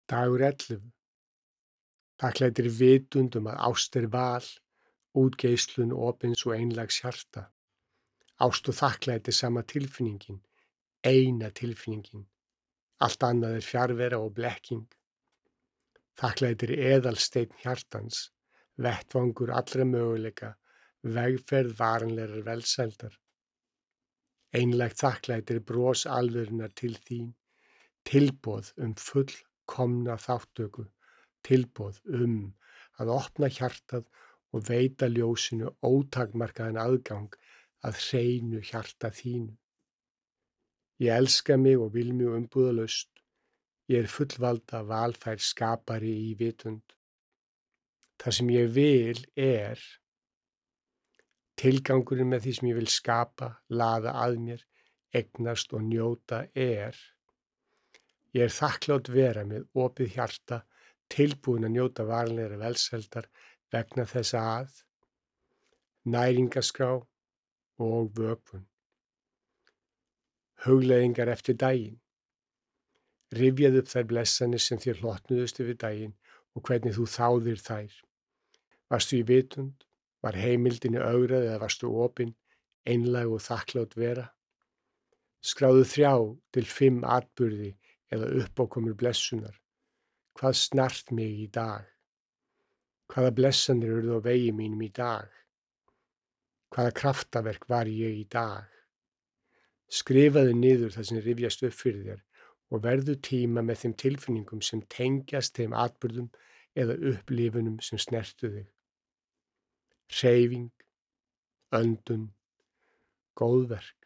Dagur 11. Þakklætir vitund að ást val, útgeislun opins og einlægs hjarta. Ást og þakklæti sama tilfinningin, eina tilfinningin. Allt annað fjarvera og blekking. Þakklætir eðalsteinn hjartans, vettvangur allra möguleika, vegferð varanlegrar velsældar. Einlægt þakklætir bros alvörunar til þín, tilboð fullkomna þátttöku, tilboð að opna hjartað og veita ljósinu ótakmarkaðan aðgang að hreinu hjarta þínu. Ég elska mig og vil mig umbúðalaust. Ég fullvalda valfær skapari í vitund. Það sem ég vil tilgangurinn með því sem ég vil skapa, laða að mér, eignast og njóta Ég þakklát vera með opið hjarta, tilbúin að njóta varanlegrar velsældar vegna þess að næringarskrá og vökvun. Hugleiðingar eftir daginn. Rifjaðu upp þær blessanir sem þér hlotnuðust yfir daginn og hvernig þú þáðir þær. Varstu í vitund? Var heimildinni ögrað eða varstu opin, einlæg og þakklát vera? Skráðu 3 til 5 atburði eða uppákomur blessunar. Hvað snart mig í dag? Hvaða blessanir urðu á vegi mínum í dag? Hvaða kraftaverk var ég í dag? Skrifaðu niður það sem rifjast upp fyrir þér og verðu tíma með þeim tilfinningum sem tengjast þeim atburðum eða upplifunum sem snertu þig. Hreyfing, öndun, góðverk,